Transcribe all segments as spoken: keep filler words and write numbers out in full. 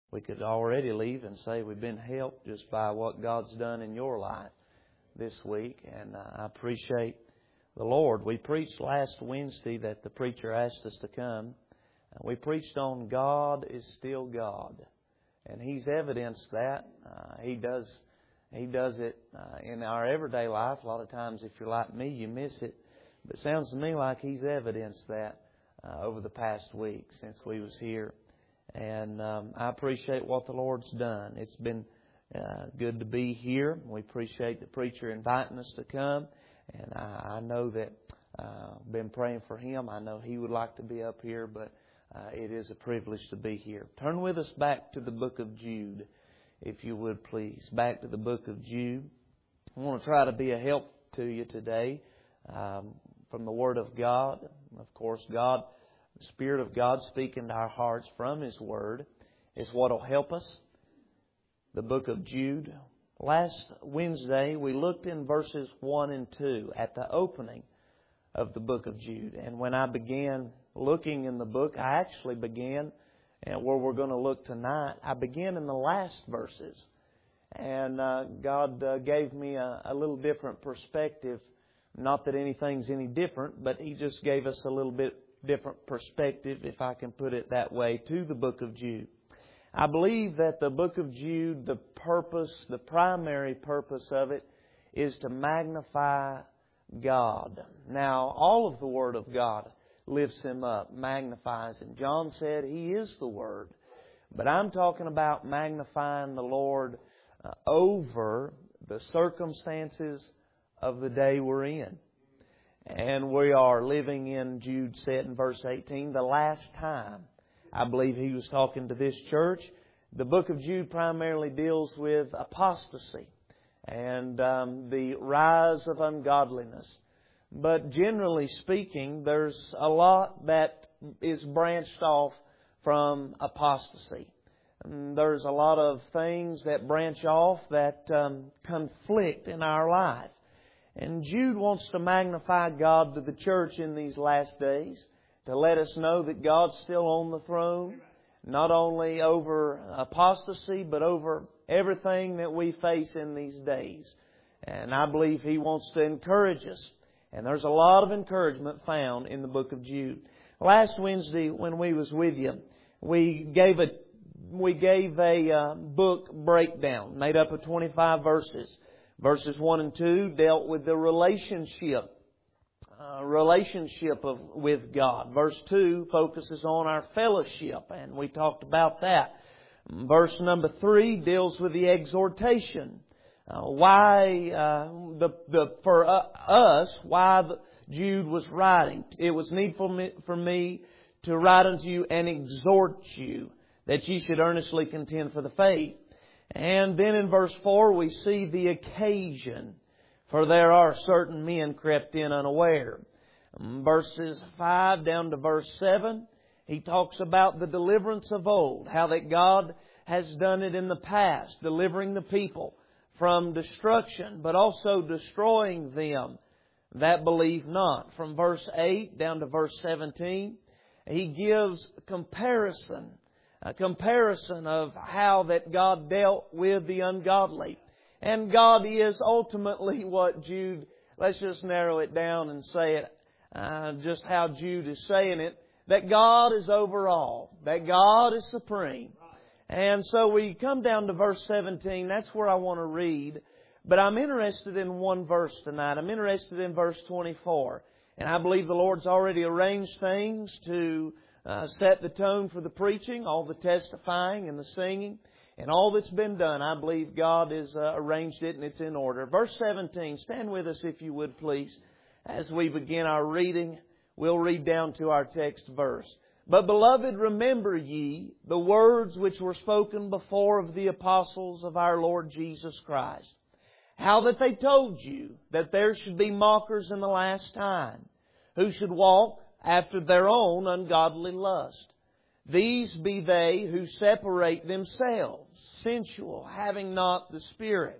We could already leave and say we've been helped just by what God's done in your life this week. And I appreciate the Lord. We preached last Wednesday that the preacher asked us to come. We preached on God is still God. And He's evidenced that. Uh, he does He does it uh, in our everyday life. A lot of times if you're like me, you miss it. But it sounds to me like He's evidenced that uh, over the past week since we was here. And um, I appreciate what the Lord's done. It's been uh, good to be here. We appreciate the preacher inviting us to come. And I, I know that uh, I've been praying for him. I know he would like to be up here, but uh, it is a privilege to be here. Turn with us back to the book of Jude, if you would please. Back to the book of Jude. I want to try to be a help to you today um, from the Word of God. Of course, God... The Spirit of God speaking to our hearts from His Word is what will help us. The book of Jude. Last Wednesday, we looked in verses one and two at the opening of the book of Jude. And when I began looking in the book, I actually began, and where we're going to look tonight, I began in the last verses. And uh, God uh, gave me a, a little different perspective. Not that anything's any different, but He just gave us a little bit different perspective, if I can put it that way, to the book of Jude. I believe that the book of Jude, the purpose, the primary purpose of it is to magnify God. Now, all of the Word of God lifts Him up, magnifies Him. John said He is the Word. But I'm talking about magnifying the Lord uh, over the circumstances of the day we're in. And we are living in, Jude said in verse eighteen, the last time. I believe he was talking to this church. The book of Jude primarily deals with apostasy and um, the rise of ungodliness. But generally speaking, there's a lot that is branched off from apostasy. And there's a lot of things that branch off that um, conflict in our life. And Jude wants to magnify God to the church in these last days, to let us know that God's still on the throne, not only over apostasy, but over everything that we face in these days. And I believe He wants to encourage us. And there's a lot of encouragement found in the book of Jude. Last Wednesday, when we was with you, we gave a we gave a uh, book breakdown made up of twenty-five verses. Verses one and two dealt with the relationship, uh, relationship of, with God. Verse two focuses on our fellowship, and we talked about that. Verse number three deals with the exhortation. Uh, why, uh, the, the, for uh, us, why the, Jude was writing. It was needful me, for me to write unto you and exhort you that ye should earnestly contend for the faith. And then in verse four we see the occasion, for there are certain men crept in unaware. Verses five down to verse seven, he talks about the deliverance of old, how that God has done it in the past, delivering the people from destruction, but also destroying them that believe not. From verse eight down to verse seventeen, he gives comparison. A comparison of how that God dealt with the ungodly. And God is ultimately what Jude, let's just narrow it down and say it, uh, just how Jude is saying it, that God is over all, that God is supreme. And so we come down to verse seventeen, that's where I want to read. But I'm interested in one verse tonight. I'm interested in verse twenty-four. And I believe the Lord's already arranged things to Uh, set the tone for the preaching, all the testifying and the singing, and all that's been done. I believe God has uh, arranged it and it's in order. Verse seventeen, stand with us if you would please. As we begin our reading, we'll read down to our text verse. But beloved, remember ye the words which were spoken before of the apostles of our Lord Jesus Christ. How that they told you that there should be mockers in the last time, who should walk after their own ungodly lust. These be they who separate themselves, sensual, having not the Spirit.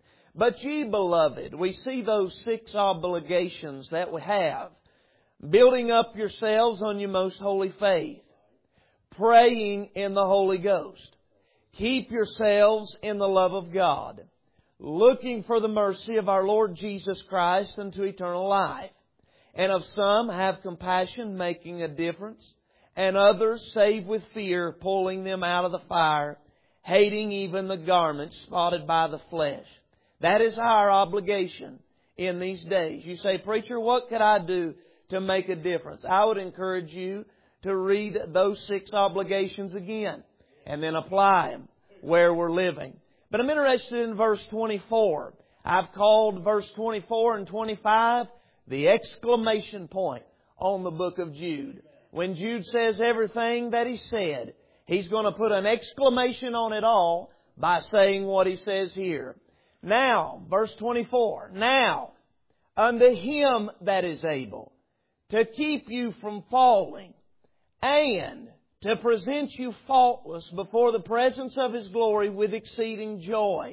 But ye, beloved, we see those six obligations that we have. Building up yourselves on your most holy faith. Praying in the Holy Ghost. keep yourselves in the love of God, looking for the mercy of our Lord Jesus Christ unto eternal life. And of some have compassion, making a difference, and others save with fear, pulling them out of the fire, hating even the garments spotted by the flesh. That is our obligation in these days. You say, preacher, what could I do to make a difference? I would encourage you to read those six obligations again and then apply them where we're living. But I'm interested in verse twenty-four. I've called verse twenty-four and twenty-five the exclamation point on the book of Jude. When Jude says everything that he said, he's going to put an exclamation on it all by saying what he says here. Now, verse twenty-four, now, unto Him that is able to keep you from falling and to present you faultless before the presence of His glory with exceeding joy,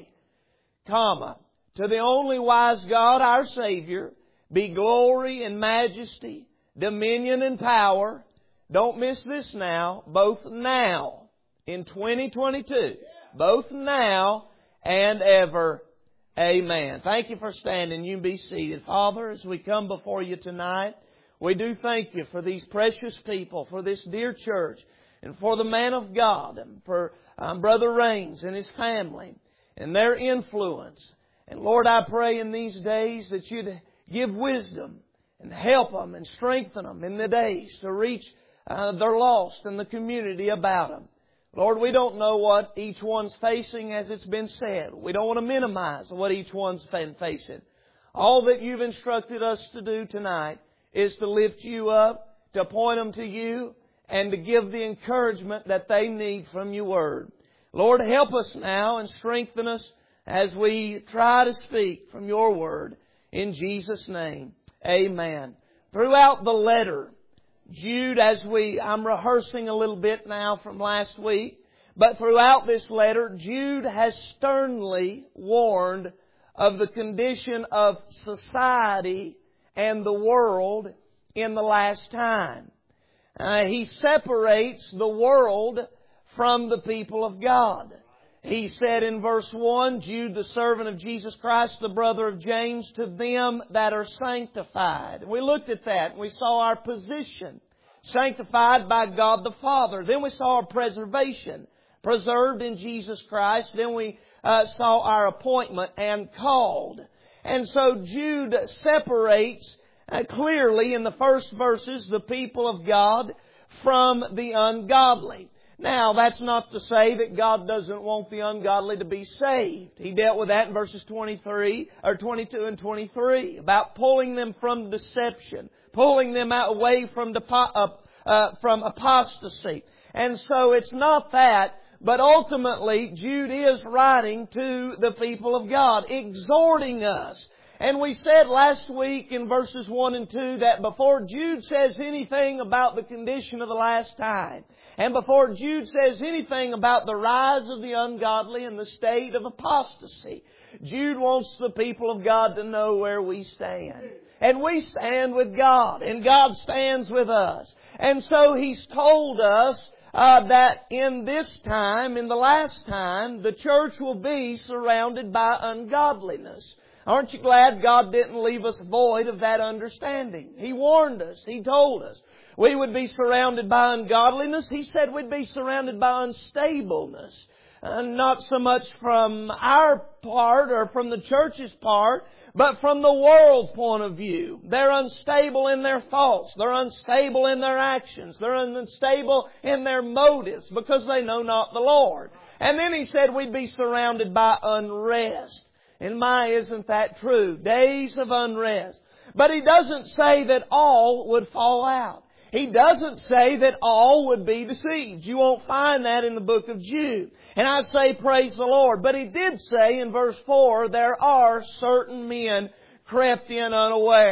comma, to the only wise God, our Savior, be glory and majesty, dominion and power. Don't miss this now, both now, in twenty twenty-two, both now and ever. Amen. Thank you for standing. You be seated. Father, as we come before You tonight, we do thank You for these precious people, for this dear church, and for the man of God, and for um, Brother Raines and his family, and their influence. And Lord, I pray in these days that You'd give wisdom and help them and strengthen them in the days to reach uh, their lost and the community about them. Lord, we don't know what each one's facing, as it's been said. We don't want to minimize what each one's been facing. All that You've instructed us to do tonight is to lift You up, to point them to You, and to give the encouragement that they need from Your Word. Lord, help us now and strengthen us as we try to speak from Your Word. In Jesus' name, amen. Throughout the letter, Jude, as we, I'm rehearsing a little bit now from last week, but throughout this letter, Jude has sternly warned of the condition of society and the world in the last time. Uh, he separates the world from the people of God. He said in verse one, Jude, the servant of Jesus Christ, the brother of James, to them that are sanctified. We looked at that. We saw our position, sanctified by God the Father. Then we saw our preservation, preserved in Jesus Christ. Then we uh, saw our appointment and called. And so Jude separates uh, clearly in the first verses the people of God from the ungodly. Now, that's not to say that God doesn't want the ungodly to be saved. He dealt with that in verses twenty-three, or twenty-two and twenty-three, about pulling them from deception, pulling them out away from the, uh, uh, from apostasy. And so it's not that, but ultimately Jude is writing to the people of God, exhorting us. And we said last week in verses one and two that before Jude says anything about the condition of the last time, and before Jude says anything about the rise of the ungodly and the state of apostasy, Jude wants the people of God to know where we stand. And we stand with God, and God stands with us. And so He's told us uh, that in this time, in the last time, the church will be surrounded by ungodliness. Aren't you glad God didn't leave us void of that understanding? He warned us. He told us. We would be surrounded by ungodliness. He said we'd be surrounded by unstableness. Uh, not so much from our part or from the church's part, but from the world's point of view. They're unstable in their thoughts. They're unstable in their actions. They're unstable in their motives because they know not the Lord. And then He said we'd be surrounded by unrest. And my, isn't that true? Days of unrest. But He doesn't say that all would fall out. He doesn't say that all would be deceived. You won't find that in the book of Jude. And I say praise the Lord. But He did say in verse four, there are certain men crept in unaware.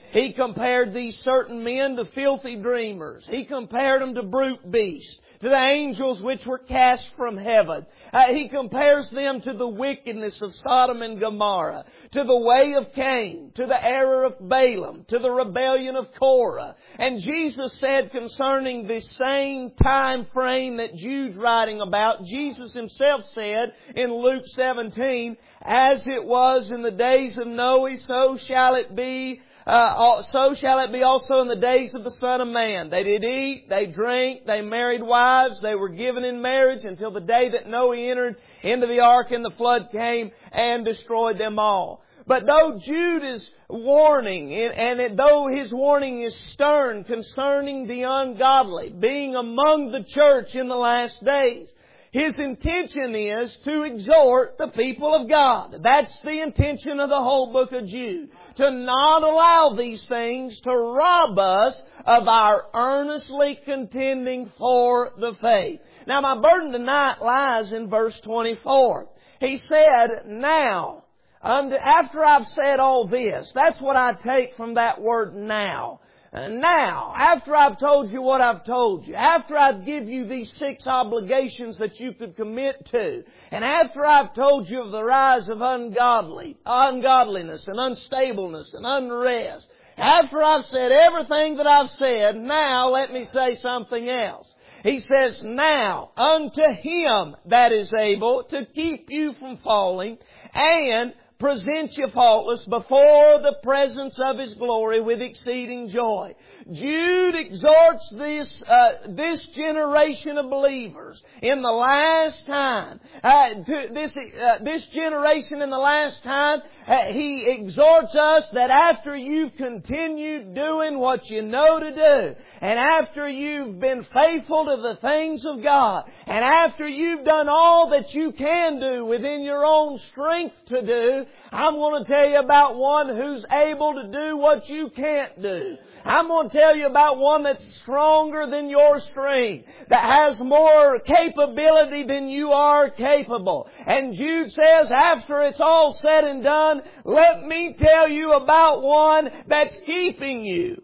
He compared these certain men to filthy dreamers. He compared them to brute beasts, to the angels which were cast from heaven. Uh, he compares them to the wickedness of Sodom and Gomorrah, to the way of Cain, to the error of Balaam, to the rebellion of Korah. And Jesus said concerning this same time frame that Jude's writing about, Jesus Himself said in Luke seventeen, "As it was in the days of Noah, so shall it be Uh, so shall it be also in the days of the Son of Man. They did eat, they drank, they married wives, they were given in marriage until the day that Noah entered into the ark and the flood came and destroyed them all." But though Jude is warning, and it, though his warning is stern concerning the ungodly being among the church in the last days, his intention is to exhort the people of God. That's the intention of the whole book of Jude. To not allow these things to rob us of our earnestly contending for the faith. Now my burden tonight lies in verse twenty-four. He said, "Now," after I've said all this, that's what I take from that word now. And now, after I've told you what I've told you, after I've give you these six obligations that you could commit to, and after I've told you of the rise of ungodly, ungodliness and unstableness and unrest, after I've said everything that I've said, now let me say something else. He says, "Now unto Him that is able to keep you from falling and present you faultless before the presence of His glory with exceeding joy." Jude exhorts this uh, this generation of believers in the last time. Uh, to this uh, this generation in the last time, uh, he exhorts us that after you've continued doing what you know to do, and after you've been faithful to the things of God, and after you've done all that you can do within your own strength to do, I'm going to tell you about one who's able to do what you can't do. I'm going to tell you about one that's stronger than your strength, that has more capability than you are capable. And Jude says, after it's all said and done, let me tell you about one that's keeping you.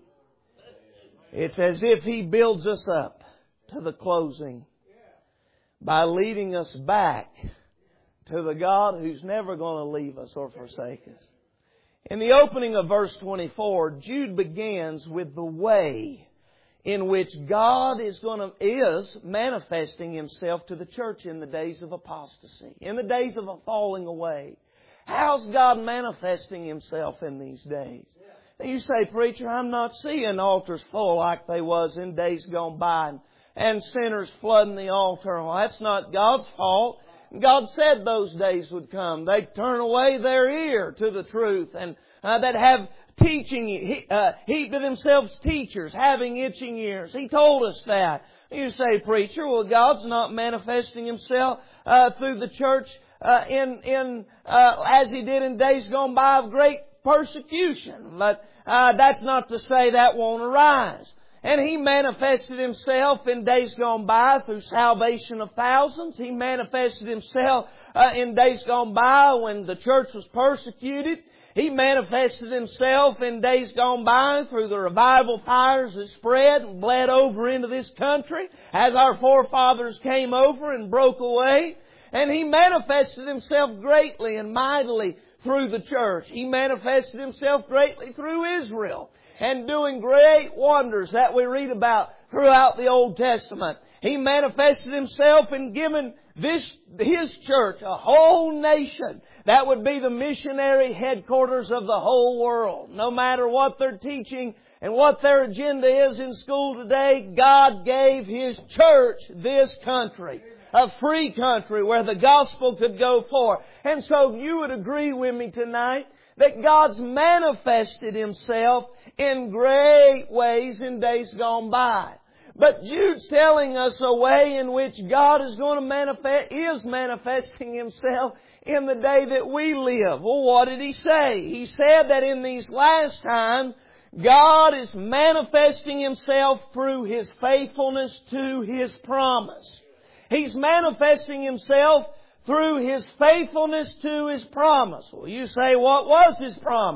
It's as if He builds us up to the closing by leading us back to the God who's never going to leave us or forsake us. In the opening of verse twenty-four, Jude begins with the way in which God is going to, is manifesting Himself to the church in the days of apostasy, in the days of a falling away. How's God manifesting Himself in these days? Now you say, "Preacher, I'm not seeing altars full like they was in days gone by and, and sinners flooding the altar." Well, that's not God's fault. God said those days would come. They'd turn away their ear to the truth, and uh, that have teaching, uh, heap to themselves teachers, having itching ears. He told us that. You say, "Preacher, well, God's not manifesting Himself uh, through the church uh, in in uh, as He did in days gone by of great persecution." But uh, that's not to say that won't arise. And He manifested Himself in days gone by through salvation of thousands. He manifested Himself uh, in days gone by when the church was persecuted. He manifested Himself in days gone by through the revival fires that spread and bled over into this country as our forefathers came over and broke away. And He manifested Himself greatly and mightily through the church. He manifested Himself greatly through Israel, and doing great wonders that we read about throughout the Old Testament. He manifested Himself in giving this, His church, a whole nation that would be the missionary headquarters of the whole world. No matter what they're teaching and what their agenda is in school today, God gave His church this country. A free country where the gospel could go forth. And so you would agree with me tonight that God's manifested Himself in great ways in days gone by. But Jude's telling us a way in which God is going to manifest, is manifesting Himself in the day that we live. Well, what did He say? He said that in these last times, God is manifesting Himself through His faithfulness to His promise. He's manifesting Himself through His faithfulness to His promise. Well, you say, what was His promise?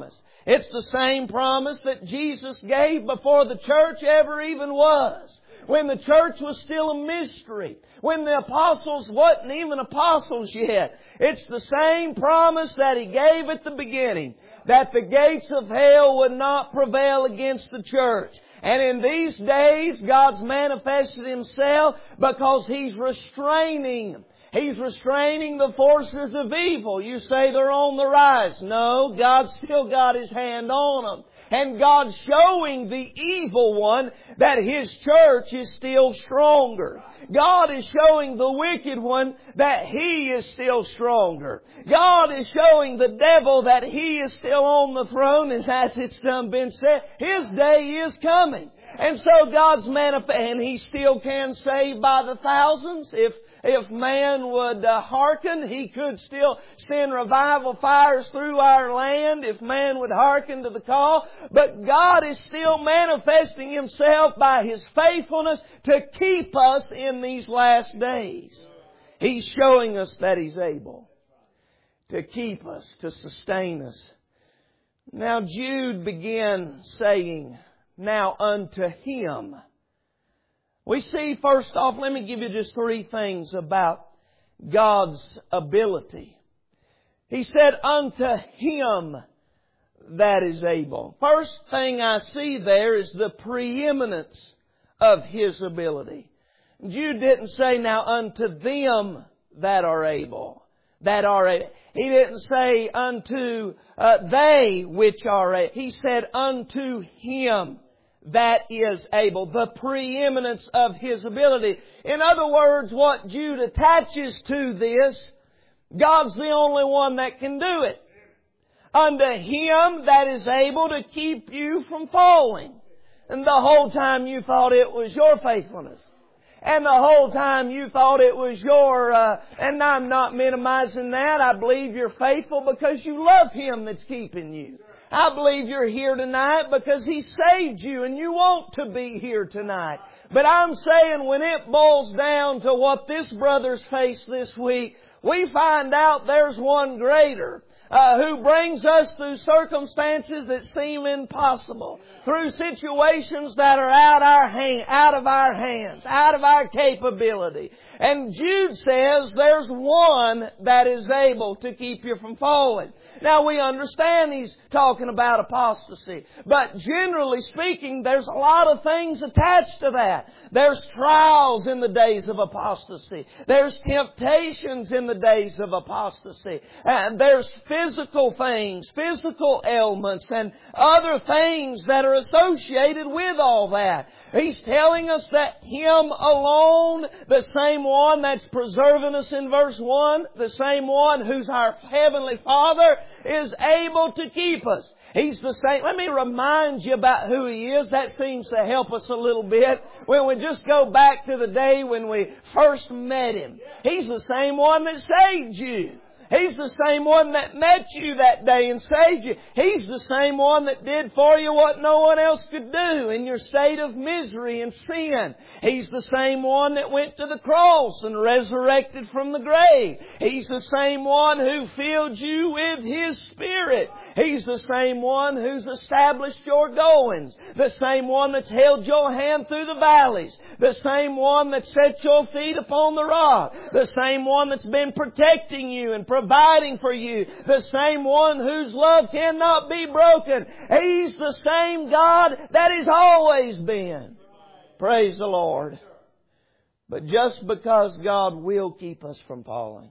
It's the same promise that Jesus gave before the church ever even was. When the church was still a mystery. When the apostles wasn't even apostles yet. It's the same promise that He gave at the beginning. That the gates of hell would not prevail against the church. And in these days, God's manifested Himself because He's restraining He's restraining the forces of evil. You say they're on the rise. No, God's still got His hand on them. And God's showing the evil one that His church is still stronger. God is showing the wicked one that he is still stronger. God is showing the devil that he is still on the throne, and as it's been said, his day is coming. And so God's manifest, and He still can save by the thousands. If If man would uh, hearken, He could still send revival fires through our land if man would hearken to the call. But God is still manifesting Himself by His faithfulness to keep us in these last days. He's showing us that He's able to keep us, to sustain us. Now Jude began saying, now unto Him. We see, first off, let me give you just three things about God's ability. He said, unto Him that is able. First thing I see there is the preeminence of His ability. Jude didn't say, now unto them that are able. That are able. He didn't say unto uh, they which are able. He said unto Him that is able. The preeminence of His ability. In other words, what Jude attaches to this, God's the only one that can do it. Unto Him that is able to keep you from falling. And the whole time you thought it was your faithfulness. And the whole time you thought it was your, uh, and I'm not minimizing that. I believe you're faithful because you love Him that's keeping you. I believe you're here tonight because He saved you and you want to be here tonight. But I'm saying when it boils down to what this brother's faced this week, we find out there's one greater. Uh, who brings us through circumstances that seem impossible, through situations that are out our hand, out of our hands, out of our capability. And Jude says there's one that is able to keep you from falling. Now we understand he's talking about apostasy, but generally speaking, there's a lot of things attached to that. There's trials in the days of apostasy. There's temptations in the days of apostasy. And there's physical things, physical ailments, and other things that are associated with all that. He's telling us that Him alone, the same one that's preserving us in verse one, the same one who's our Heavenly Father, is able to keep us. He's the same. Let me remind you about who He is. That seems to help us a little bit. When we just go back to the day when we first met Him. He's the same one that saved you. He's the same one that met you that day and saved you. He's the same one that did for you what no one else could do in your state of misery and sin. He's the same one that went to the cross and resurrected from the grave. He's the same one who filled you with His Spirit. He's the same one who's established your goings. The same one that's held your hand through the valleys. The same one that set your feet upon the rock. The same one that's been protecting you and providing for you. The same one whose love cannot be broken. He's the same God that He's always been. Praise the Lord. But just because God will keep us from falling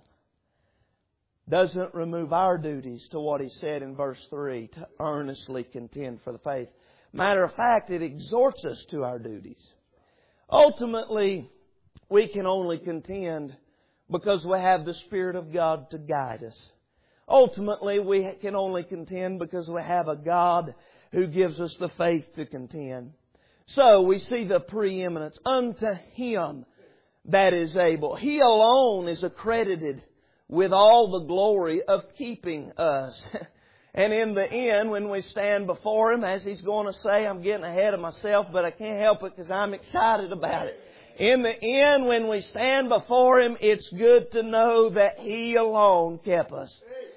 doesn't remove our duties to what He said in verse three, to earnestly contend for the faith. Matter of fact, it exhorts us to our duties. Ultimately, we can only contend because we have the Spirit of God to guide us. Ultimately, we can only contend because we have a God who gives us the faith to contend. So we see the preeminence. Unto Him that is able. He alone is accredited with all the glory of keeping us. And in the end, when we stand before Him, as He's going to say, I'm getting ahead of myself, but I can't help it because I'm excited about it. In the end, when we stand before Him, it's good to know that He alone kept us.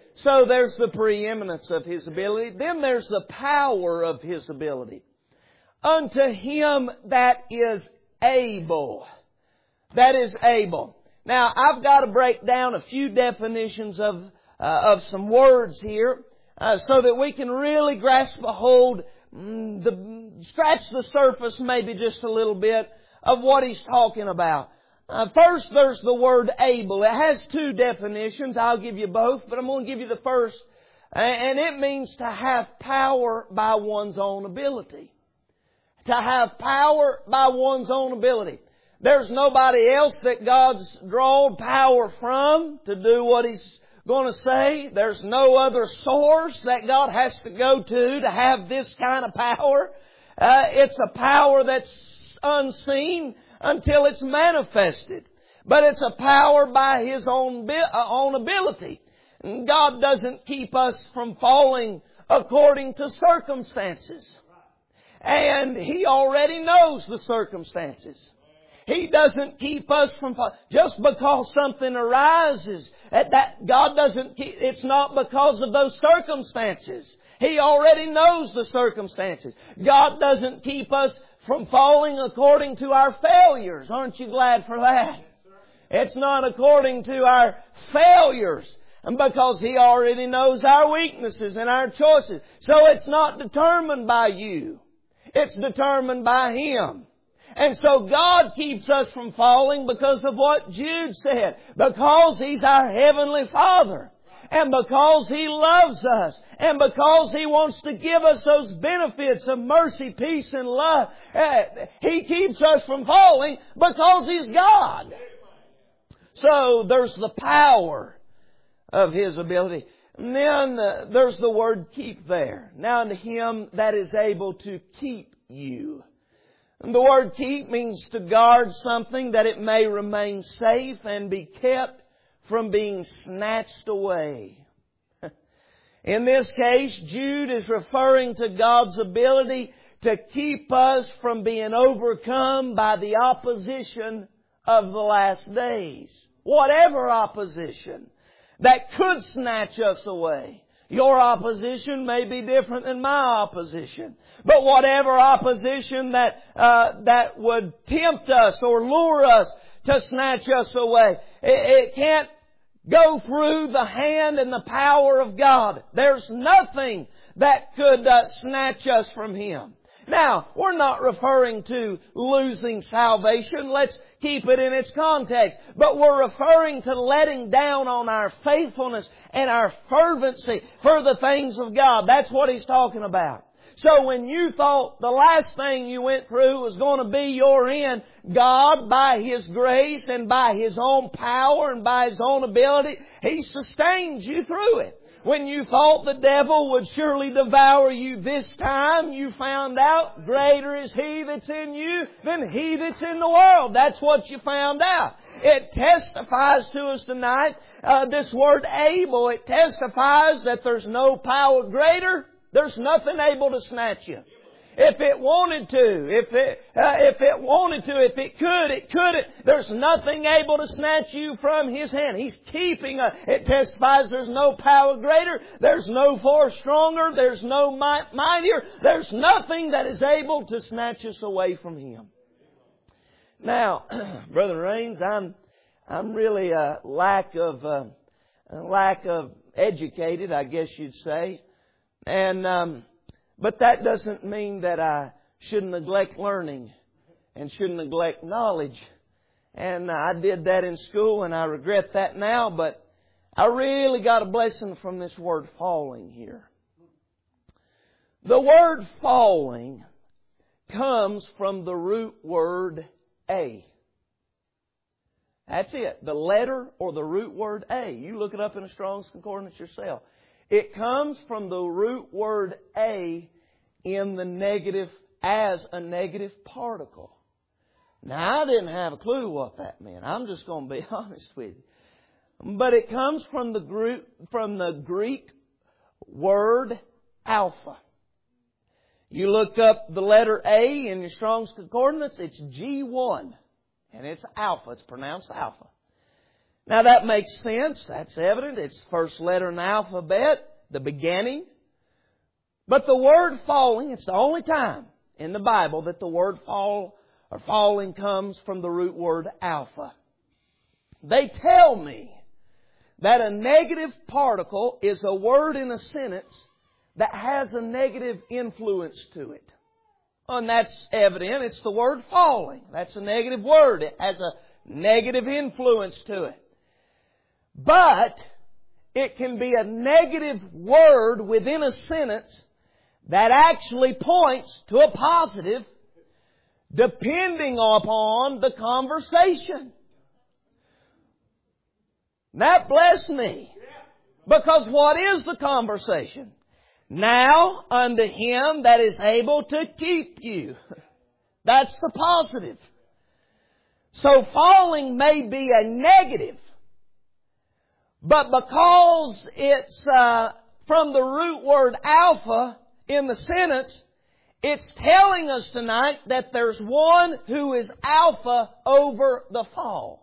So there's the preeminence of His ability. Then there's the power of His ability. Unto Him that is able. That is able. Now, I've got to break down a few definitions of uh, of some words here uh, so that we can really grasp a hold, mm, the, scratch the surface maybe just a little bit of what he's talking about. Uh, first, there's the word able. It has two definitions. I'll give you both, but I'm going to give you the first. And it means to have power by one's own ability. To have power by one's own ability. There's nobody else that God's drawn power from to do what He's going to say. There's no other source that God has to go to to have this kind of power. Uh, it's a power that's unseen until it's manifested. But it's a power by His own, uh, own ability. And God doesn't keep us from falling according to circumstances. And He already knows the circumstances. He doesn't keep us from falling. Just because something arises, that God doesn't keep, it's not because of those circumstances. He already knows the circumstances. God doesn't keep us from falling according to our failures. Aren't you glad for that? It's not according to our failures. And because He already knows our weaknesses and our choices. So it's not determined by you. It's determined by Him. And so God keeps us from falling because of what Jude said. Because He's our Heavenly Father. And because He loves us. And because He wants to give us those benefits of mercy, peace, and love. He keeps us from falling because He's God. So there's the power of His ability. And then uh, there's the word keep there. Now to Him that is able to keep you. And the word keep means to guard something that it may remain safe and be kept from being snatched away. In this case, Jude is referring to God's ability to keep us from being overcome by the opposition of the last days. Whatever opposition that could snatch us away. Your opposition may be different than my opposition. But whatever opposition that uh, that would tempt us or lure us to snatch us away, it, it can't go through the hand and the power of God. There's nothing that could uh, snatch us from Him. Now, we're not referring to losing salvation. Let's keep it in its context. But we're referring to letting down on our faithfulness and our fervency for the things of God. That's what He's talking about. So when you thought the last thing you went through was going to be your end, God, by His grace and by His own power and by His own ability, He sustains you through it. When you thought the devil would surely devour you this time, you found out greater is He that's in you than he that's in the world. That's what you found out. It testifies to us tonight, uh, this word able, it testifies that there's no power greater. There's nothing able to snatch you. If it wanted to, if it, uh, if it wanted to, if it could, it couldn't. There's nothing able to snatch you from His hand. He's keeping us. It testifies there's no power greater. There's no force stronger. There's no might mightier. There's nothing that is able to snatch us away from Him. Now, Brother Raines, I'm, I'm really a lack of, uh, a lack of educated, I guess you'd say. And, um, But that doesn't mean that I should neglect learning and should neglect knowledge. And I did that in school and I regret that now, but I really got a blessing from this word falling here. The word falling comes from the root word a. That's it. The letter or the root word a. You look it up in a Strong's Concordance yourself. It comes from the root word a in the negative, as a negative particle. Now, I didn't have a clue what that meant. I'm just going to be honest with you. But it comes from the Greek, from the Greek word alpha. You look up the letter A in your Strong's Concordance, it's G one. And it's alpha. It's pronounced alpha. Now that makes sense. That's evident. It's the first letter in the alphabet, the beginning. But the word falling, it's the only time in the Bible that the word fall or falling comes from the root word alpha. They tell me that a negative particle is a word in a sentence that has a negative influence to it. And that's evident. It's the word falling. That's a negative word. It has a negative influence to it. But it can be a negative word within a sentence that actually points to a positive depending upon the conversation. That blessed me. Because what is the conversation? Now unto Him that is able to keep you. That's the positive. So falling may be a negative. But because it's uh, from the root word alpha in the sentence, it's telling us tonight that there's one who is alpha over the fall.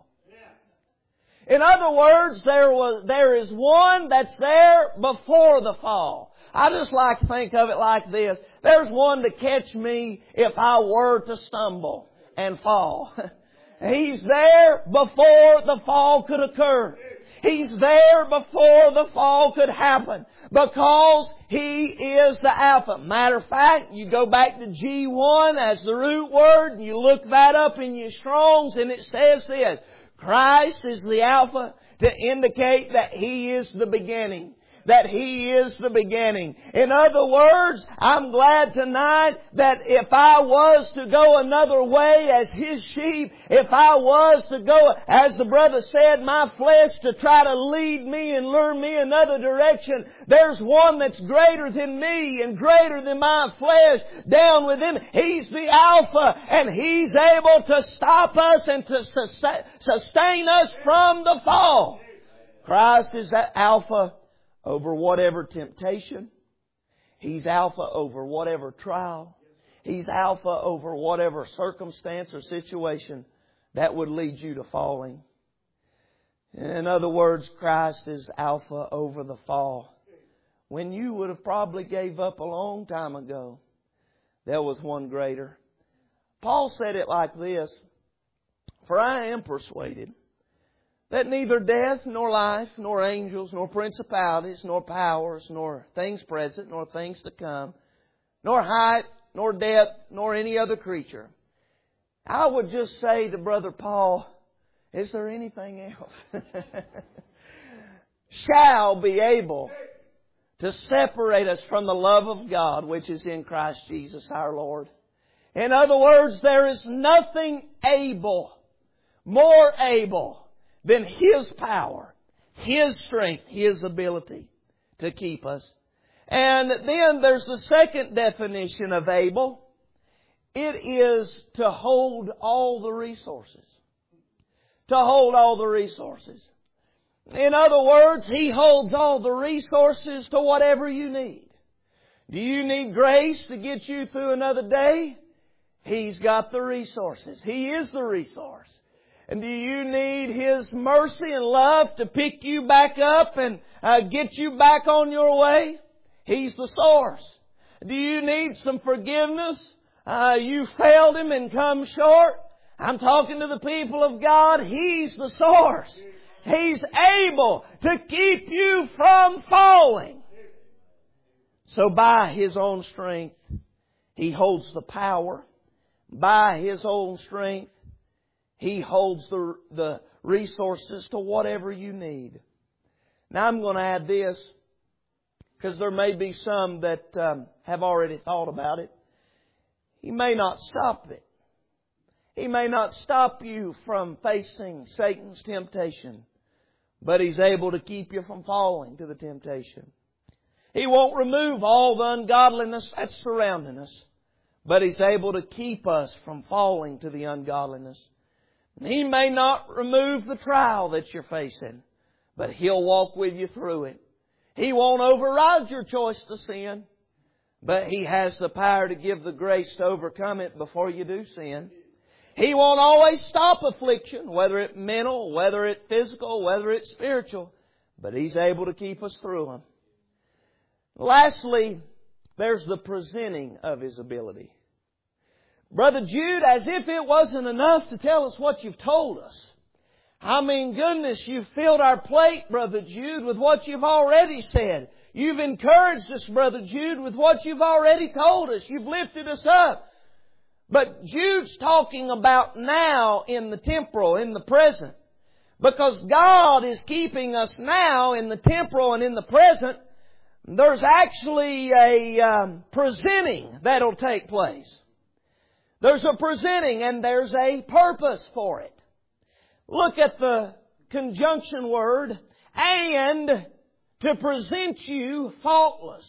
In other words, there was there is one that's there before the fall. I just like to think of it like this. There's one to catch me if I were to stumble and fall. He's there before the fall could occur. He's there before the fall could happen because He is the Alpha. Matter of fact, you go back to G one as the root word and you look that up in your Strong's and it says this: Christ is the Alpha, to indicate that He is the beginning. That He is the beginning. In other words, I'm glad tonight that if I was to go another way as His sheep, if I was to go, as the brother said, my flesh to try to lead me and lure me another direction, there's one that's greater than me and greater than my flesh down within me. He's the Alpha, and He's able to stop us and to sustain us from the fall. Christ is that Alpha over whatever temptation. He's alpha over whatever trial. He's alpha over whatever circumstance or situation that would lead you to falling. In other words, Christ is alpha over the fall. When you would have probably gave up a long time ago, there was one greater. Paul said it like this: For I am persuaded that neither death, nor life, nor angels, nor principalities, nor powers, nor things present, nor things to come, nor height, nor depth, nor any other creature. I would just say to Brother Paul, is there anything else? Shall be able to separate us from the love of God which is in Christ Jesus our Lord. In other words, there is nothing able, more able, than His power, His strength, His ability to keep us. And then there's the second definition of able. It is to hold all the resources. To hold all the resources. In other words, He holds all the resources to whatever you need. Do you need grace to get you through another day? He's got the resources. He is the resource. And do you need His mercy and love to pick you back up and uh, get you back on your way? He's the source. Do you need some forgiveness? Uh, you failed Him and come short? I'm talking to the people of God. He's the source. He's able to keep you from falling. So by His own strength, He holds the power. By His own strength, He holds the, the resources to whatever you need. Now I'm going to add this, because there may be some that um, have already thought about it. He may not stop it. He may not stop you from facing Satan's temptation, but He's able to keep you from falling to the temptation. He won't remove all the ungodliness that's surrounding us, but He's able to keep us from falling to the ungodliness. He may not remove the trial that you're facing, but He'll walk with you through it. He won't override your choice to sin, but He has the power to give the grace to overcome it before you do sin. He won't always stop affliction, whether it's mental, whether it's physical, whether it's spiritual. But He's able to keep us through them. Lastly, there's the presenting of His ability. Brother Jude, as if it wasn't enough to tell us what you've told us. I mean, goodness, you've filled our plate, Brother Jude, with what you've already said. You've encouraged us, Brother Jude, with what you've already told us. You've lifted us up. But Jude's talking about now in the temporal, in the present. Because God is keeping us now in the temporal and in the present. There's actually a um, presenting that'll take place. There's a presenting and there's a purpose for it. Look at the conjunction word, and to present you faultless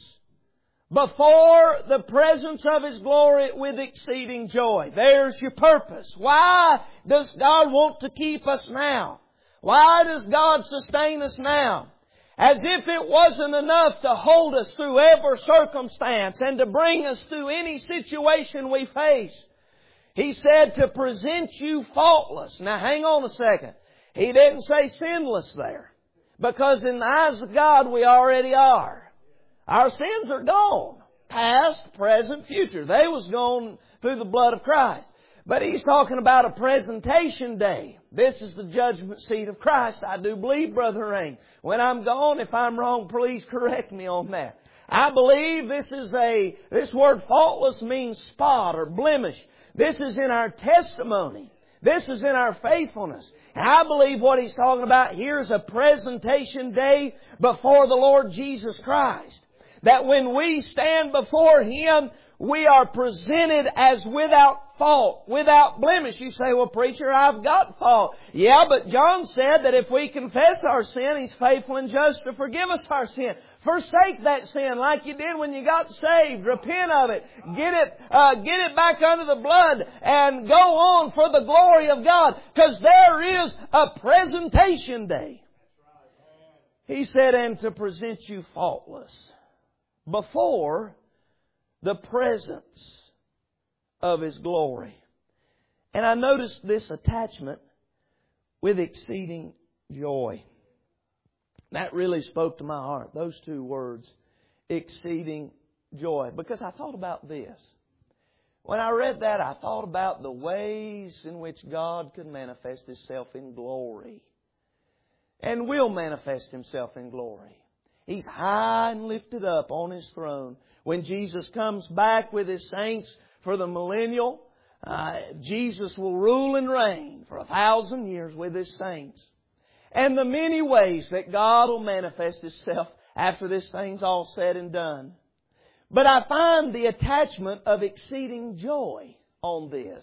before the presence of His glory with exceeding joy. There's your purpose. Why does God want to keep us now? Why does God sustain us now? As if it wasn't enough to hold us through every circumstance and to bring us through any situation we face. He said to present you faultless. Now hang on a second. He didn't say sinless there. Because in the eyes of God we already are. Our sins are gone. Past, present, future. They was gone through the blood of Christ. But He's talking about a presentation day. This is the judgment seat of Christ. I do believe, Brother Rain. When I'm gone, if I'm wrong, please correct me on that. I believe this is a, this word faultless means spot or blemish. This is in our testimony. This is in our faithfulness. And I believe what He's talking about here is a presentation day before the Lord Jesus Christ. That when we stand before Him, we are presented as without fault, without blemish. You say, well, preacher, I've got fault. Yeah, but John said that if we confess our sin, He's faithful and just to forgive us our sin. Forsake that sin like you did when you got saved. Repent of it. Get it, uh, get it back under the blood and go on for the glory of God. Because there is a presentation day. He said, and to present you faultless before the presence of His glory. And I noticed this attachment with exceeding joy. That really spoke to my heart, those two words, exceeding joy. Because I thought about this. When I read that, I thought about the ways in which God could manifest Himself in glory. And will manifest Himself in glory. He's high and lifted up on His throne. When Jesus comes back with His saints for the millennial, uh, Jesus will rule and reign for a thousand years with His saints. And the many ways that God will manifest Himself after this thing's all said and done. But I find the attachment of exceeding joy on this.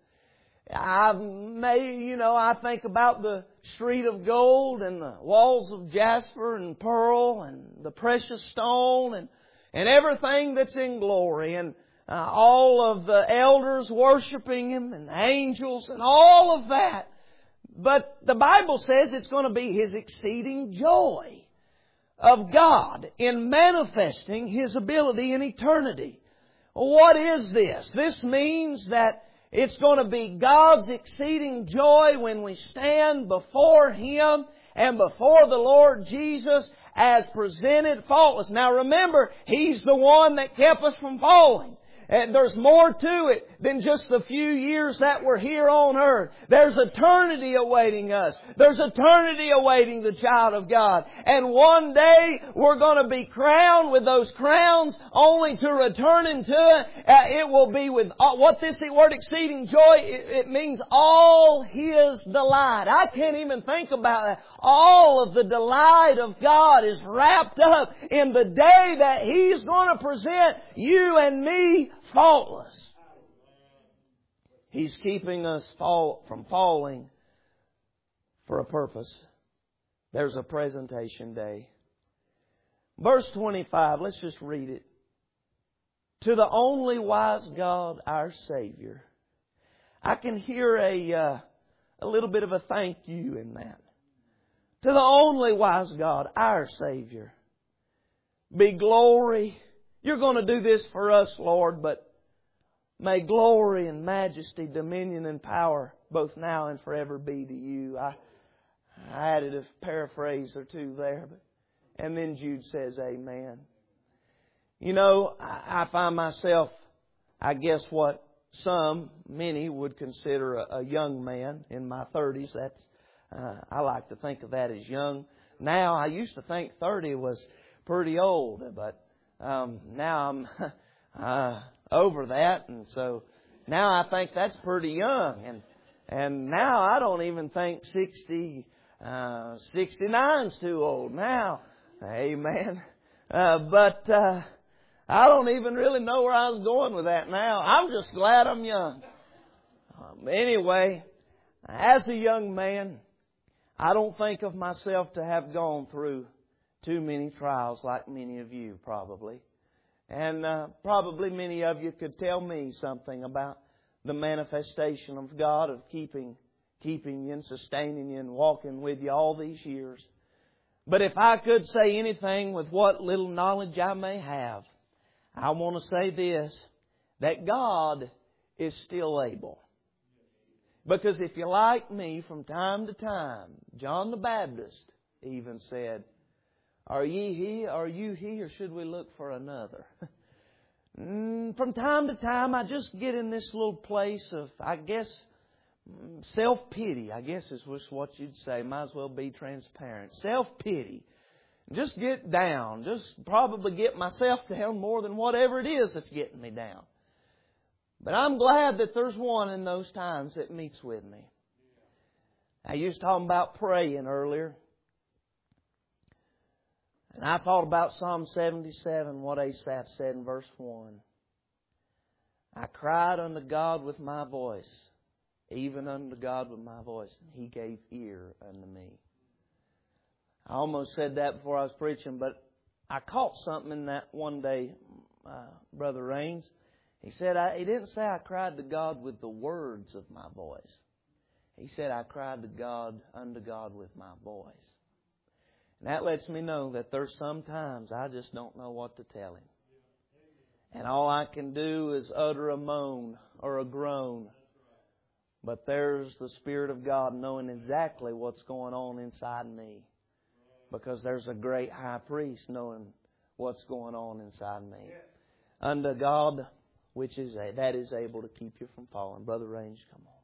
I may, you know, I think about the street of gold and the walls of jasper and pearl and the precious stone and, and everything that's in glory and uh, all of the elders worshiping Him and angels and all of that. But the Bible says it's going to be His exceeding joy of God in manifesting His ability in eternity. What is this? This means that it's going to be God's exceeding joy when we stand before Him and before the Lord Jesus as presented faultless. Now remember, He's the one that kept us from falling. And there's more to it than just the few years that we're here on earth. There's eternity awaiting us. There's eternity awaiting the child of God. And one day we're going to be crowned with those crowns only to return into it. Uh, it will be with uh, what this word exceeding joy, it, it means all His delight. I can't even think about that. All of the delight of God is wrapped up in the day that He's going to present you and me faultless. He's keeping us fall, from falling for a purpose. There's a presentation day. Verse twenty-five, let's just read it. To the only wise God, our Savior. I can hear a, uh, a little bit of a thank you in that. To the only wise God, our Savior, be glory. You're going to do this for us, Lord, but May glory and majesty, dominion and power, both now and forever, be to you. I, I added a paraphrase or two there. But, and then Jude says, amen. You know, I, I find myself, I guess what some, many would consider a, a young man in my thirties. That's, uh, I like to think of that as young. Now, I used to think thirty was pretty old, but um, now I'm uh, over that, and so now I think that's pretty young. And and now I don't even think sixty, uh, sixty-nine's too old now. Amen. Uh, but uh, I don't even really know where I was going with that now. I'm just glad I'm young. Um, anyway, as a young man, I don't think of myself to have gone through too many trials like many of you probably. And uh, probably many of you could tell me something about the manifestation of God of keeping, keeping you and sustaining you and walking with you all these years. But if I could say anything with what little knowledge I may have, I want to say this, that God is still able. Because if you're like me, from time to time, John the Baptist even said, Are ye he, are you he, or should we look for another? From time to time, I just get in this little place of, I guess, self-pity, I guess is what you'd say. Might as well be transparent. Self-pity. Just get down. Just probably get myself down more than whatever it is that's getting me down. But I'm glad that there's one in those times that meets with me. I used to talk about praying earlier. And I thought about Psalm seventy-seven, what Asaph said in verse one. I cried unto God with my voice, even unto God with my voice, and He gave ear unto me. I almost said that before I was preaching, but I caught something in that one day, uh, Brother Raines. He said, I, he didn't say I cried to God with the words of my voice. He said, I cried to God, unto God with my voice. And that lets me know that there's some times I just don't know what to tell Him. And all I can do is utter a moan or a groan. But there's the Spirit of God knowing exactly what's going on inside me. Because there's a great high priest knowing what's going on inside me. Unto God, which is a, that is able to keep you from falling. Brother Range, come on.